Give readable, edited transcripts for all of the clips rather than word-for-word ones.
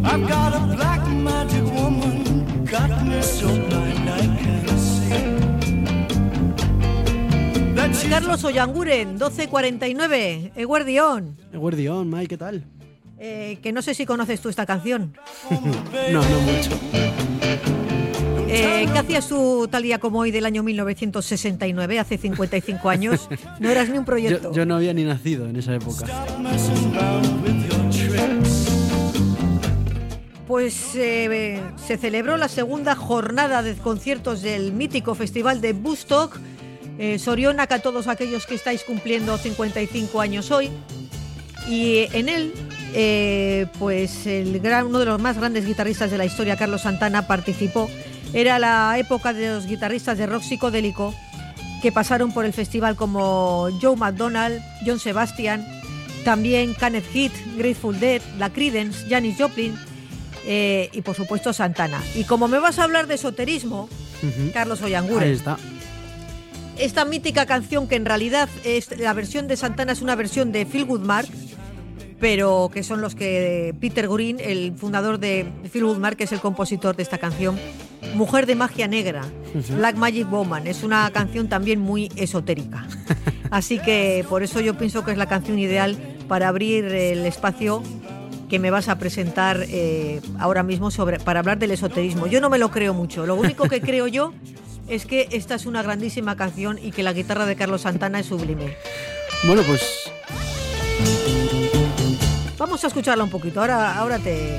I've got a black magic woman, got me so blind I can't see. Carlos Oyanguren, 12:49, Eguerdión. Eguerdión, Mai, ¿qué tal? Que no sé si conoces tú esta canción. No mucho. ¿Qué hacías tú tal día como hoy del año 1969, hace 55 años? No eras ni un proyecto. Yo no había ni nacido en esa época. Pues se celebró la segunda jornada de conciertos del mítico festival de Woodstock. Sorionak a todos aquellos que estáis cumpliendo 55 años hoy. Y en él, pues uno de los más grandes guitarristas de la historia, Carlos Santana, participó. Era la época de los guitarristas de rock psicodélico que pasaron por el festival como Joe McDonald, John Sebastian, también Kenneth Heath, Grateful Dead, la Creedence, Janis Joplin y por supuesto Santana. Y como me vas a hablar de esoterismo, Carlos Oyanguren. Ahí está. Esta mítica canción que en realidad la versión de Santana es una versión de Phil Goodmark, pero que son los que Peter Green, el fundador de Phil Goodmark, que es el compositor de esta canción, Mujer de Magia Negra, Black Magic Woman, es una canción también muy esotérica. Así que por eso yo pienso que es la canción ideal para abrir el espacio que me vas a presentar ahora mismo para hablar del esoterismo. Yo no me lo creo mucho, lo único que creo yo es que esta es una grandísima canción y que la guitarra de Carlos Santana es sublime. Bueno, pues vamos a escucharla un poquito, ahora te...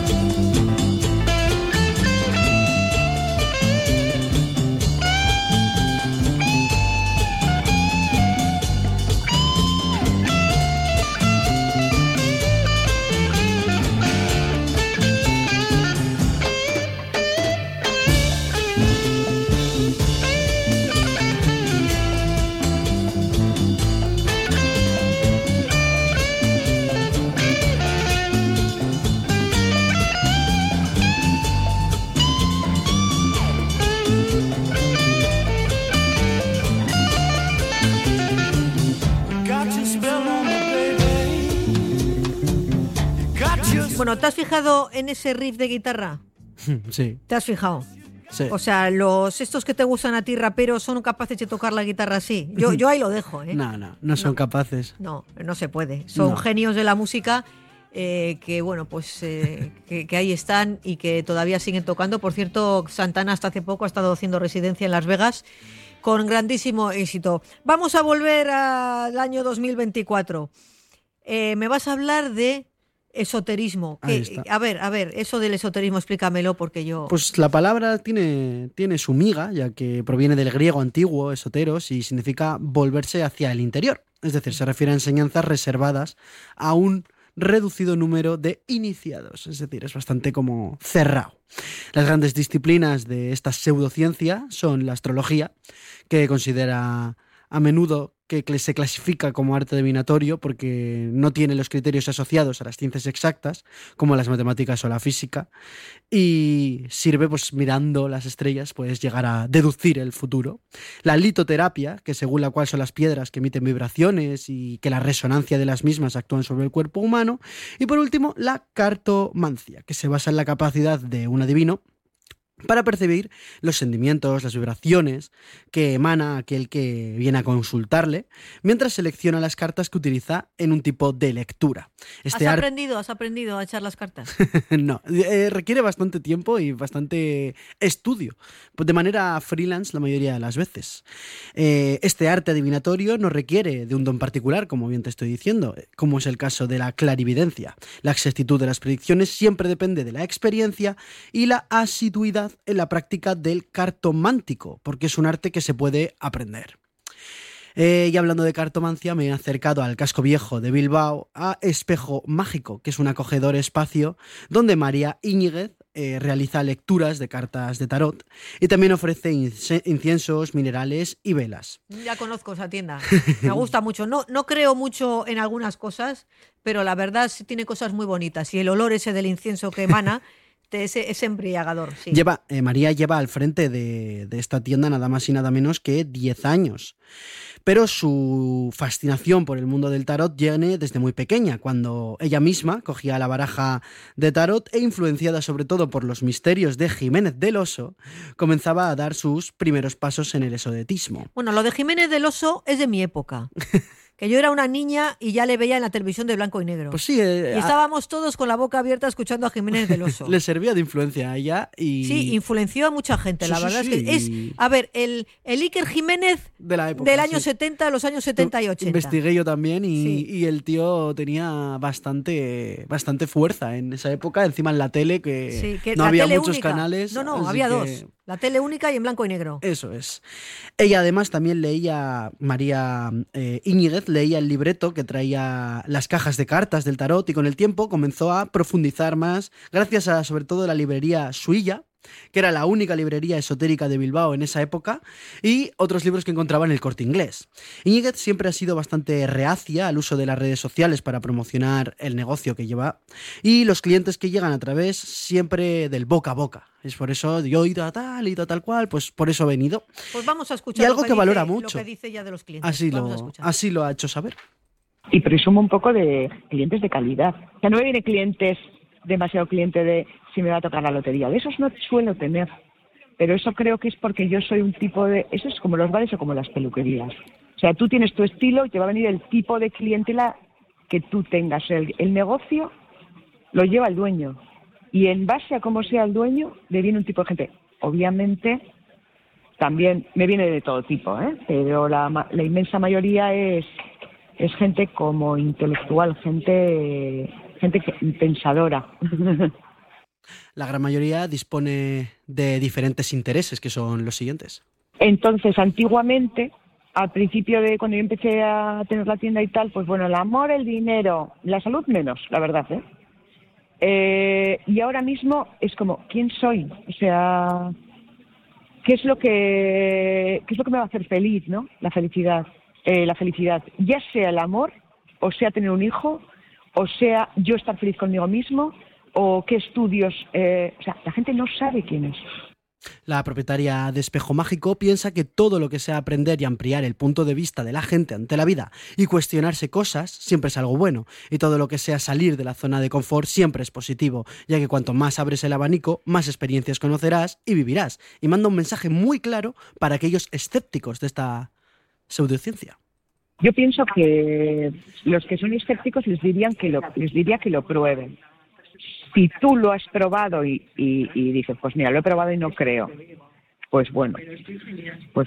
Bueno, ¿te has fijado en ese riff de guitarra? Sí. ¿Te has fijado? Sí. O sea, estos que te gustan a ti, raperos, son capaces de tocar la guitarra así. Yo ahí lo dejo, ¿eh? No son capaces. No se puede. Son genios de la música que, bueno, pues que ahí están y que todavía siguen tocando. Por cierto, Santana hasta hace poco ha estado haciendo residencia en Las Vegas con grandísimo éxito. Vamos a volver al año 2024. Me vas a hablar de esoterismo. A ver, eso del esoterismo explícamelo porque yo... Pues la palabra tiene su miga, ya que proviene del griego antiguo, esoteros, y significa volverse hacia el interior. Es decir, se refiere a enseñanzas reservadas a un reducido número de iniciados. Es decir, es bastante como cerrado. Las grandes disciplinas de esta pseudociencia son la astrología, que considera a menudo que se clasifica como arte divinatorio porque no tiene los criterios asociados a las ciencias exactas, como las matemáticas o la física, y sirve, pues mirando las estrellas, pues llegar a deducir el futuro. La litoterapia, que según la cual son las piedras que emiten vibraciones y que la resonancia de las mismas actúan sobre el cuerpo humano. Y por último, la cartomancia, que se basa en la capacidad de un adivino para percibir los sentimientos, las vibraciones que emana aquel que viene a consultarle, mientras selecciona las cartas que utiliza en un tipo de lectura. ¿Has aprendido a echar las cartas? No, requiere bastante tiempo y bastante estudio, pues de manera freelance la mayoría de las veces. Este arte adivinatorio no requiere de un don particular, como bien te estoy diciendo, como es el caso de la clarividencia. La exactitud de las predicciones siempre depende de la experiencia y la asiduidad en la práctica del cartomántico, porque es un arte que se puede aprender. Y hablando de cartomancia, me he acercado al casco viejo de Bilbao, a Espejo Mágico, que es un acogedor espacio donde María Íñiguez realiza lecturas de cartas de tarot y también ofrece inciensos, minerales y velas. Ya conozco esa tienda, me gusta mucho. No creo mucho en algunas cosas, pero la verdad sí tiene cosas muy bonitas y el olor ese del incienso que emana es embriagador, sí. María lleva al frente de esta tienda nada más y nada menos que 10 años. Pero su fascinación por el mundo del tarot viene desde muy pequeña, cuando ella misma cogía la baraja de tarot e, influenciada sobre todo por los misterios de Jiménez del Oso, comenzaba a dar sus primeros pasos en el esoterismo. Bueno, lo de Jiménez del Oso es de mi época. Que yo era una niña y ya le veía en la televisión de blanco y negro. Pues sí. Y estábamos todos con la boca abierta escuchando a Jiménez del Oso. Le servía de influencia a ella y... Sí, influenció a mucha gente, la verdad. Sí. Es que es, a ver, el Iker Jiménez de la época, del año 70, los años 70 y 80. Investigué yo también y el tío tenía bastante fuerza en esa época, encima en la tele, que no había muchos canales. No, había dos. La tele única y en blanco y negro. Eso es. Ella además también María Íñiguez leía el libreto que traía las cajas de cartas del tarot y con el tiempo comenzó a profundizar más, gracias a sobre todo la librería Suilla, que era la única librería esotérica de Bilbao en esa época, y otros libros que encontraba en el Corte Inglés. Íñiguez siempre ha sido bastante reacia al uso de las redes sociales para promocionar el negocio que lleva, y los clientes que llegan a través siempre del boca a boca. Es por eso yo y tal cual, pues por eso he venido. Pues vamos a escuchar y algo que valora mucho. Lo que dice ella de los clientes. Así lo ha hecho saber. Y presumo un poco de clientes de calidad. O sea, no me viene demasiado cliente de si me va a tocar la lotería. De esos no suelo tener. Pero eso creo que es porque yo soy un tipo de... Eso es como los bares o como las peluquerías. O sea, tú tienes tu estilo y te va a venir el tipo de clientela que tú tengas. El negocio lo lleva el dueño. Y en base a cómo sea el dueño, le viene un tipo de gente. Obviamente, también me viene de todo tipo, pero la inmensa mayoría es gente como intelectual, gente pensadora. La gran mayoría dispone de diferentes intereses, que son los siguientes. Entonces, antiguamente, al principio de cuando yo empecé a tener la tienda y tal, pues bueno, el amor, el dinero, la salud menos, la verdad, y ahora mismo es como, ¿quién soy? O sea, ¿qué es lo que me va a hacer feliz, ¿no? La felicidad, ya sea el amor, o sea tener un hijo, o sea yo estar feliz conmigo mismo, o qué estudios, o sea, la gente no sabe quién es. La propietaria de Espejo Mágico piensa que todo lo que sea aprender y ampliar el punto de vista de la gente ante la vida y cuestionarse cosas siempre es algo bueno, y todo lo que sea salir de la zona de confort siempre es positivo, ya que cuanto más abres el abanico, más experiencias conocerás y vivirás, y manda un mensaje muy claro para aquellos escépticos de esta pseudociencia. Yo pienso que los que son escépticos les diría que lo prueben. Si tú lo has probado y dices, pues mira, lo he probado y no creo, pues bueno, pues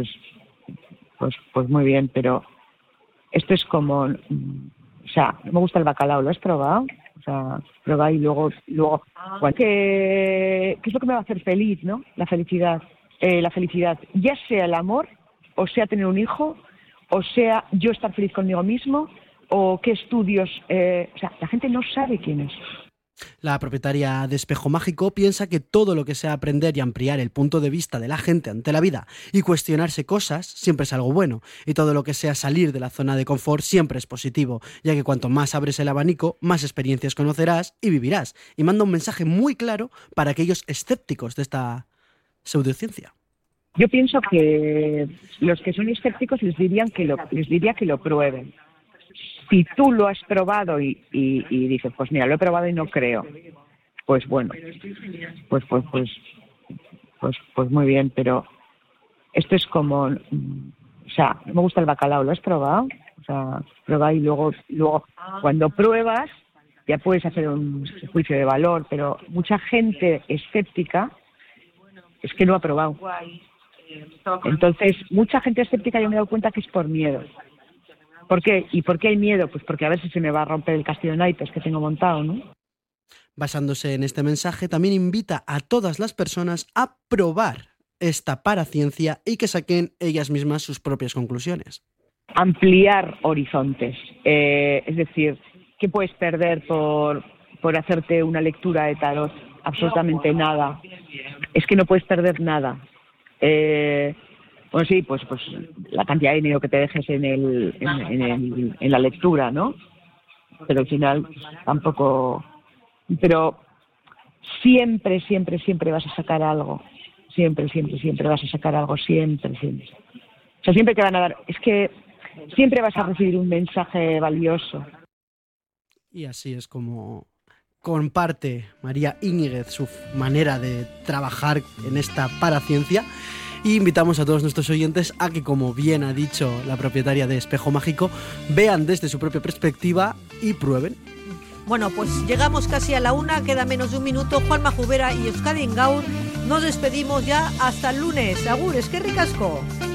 muy bien, pero esto es como, o sea, no me gusta el bacalao, ¿lo has probado? O sea, prueba y luego bueno, ¿qué es lo que me va a hacer feliz, no? La felicidad, ya sea el amor, o sea tener un hijo, o sea yo estar feliz conmigo mismo, o qué estudios, o sea, la gente no sabe quién es. La propietaria de Espejo Mágico piensa que todo lo que sea aprender y ampliar el punto de vista de la gente ante la vida y cuestionarse cosas siempre es algo bueno, y todo lo que sea salir de la zona de confort siempre es positivo, ya que cuanto más abres el abanico, más experiencias conocerás y vivirás, y manda un mensaje muy claro para aquellos escépticos de esta pseudociencia. Yo pienso que los que son escépticos les diría que lo prueben. Si tú lo has probado y dices, pues mira, lo he probado y no creo, pues bueno, pues muy bien, pero esto es como, o sea, no me gusta el bacalao, ¿lo has probado? O sea, prueba y luego cuando pruebas ya puedes hacer un juicio de valor, pero mucha gente escéptica es que no ha probado. Entonces, mucha gente escéptica yo me he dado cuenta que es por miedo. ¿Por qué? ¿Y por qué hay miedo? Pues porque a ver si se me va a romper el castillo de naipes que tengo montado, ¿no? Basándose en este mensaje, también invita a todas las personas a probar esta paraciencia y que saquen ellas mismas sus propias conclusiones. Ampliar horizontes. Es decir, ¿qué puedes perder por hacerte una lectura de tarot? Absolutamente nada. Es que no puedes perder nada. Bueno, sí, pues la cantidad de dinero que te dejes en la lectura, ¿no? Pero al final tampoco... Pero siempre, siempre, siempre vas a sacar algo. Siempre, siempre, siempre vas a sacar algo, siempre, siempre. O sea, siempre te van a dar, es que siempre vas a recibir un mensaje valioso. Y así es como comparte María Íñiguez su manera de trabajar en esta paraciencia. Y invitamos a todos nuestros oyentes a que, como bien ha dicho la propietaria de Espejo Mágico, vean desde su propia perspectiva y prueben. Bueno, pues llegamos casi a la 1, queda menos de un minuto. Juanma Jubera y Euskadi Gaur, nos despedimos ya hasta el lunes. Agur, es que ricasco.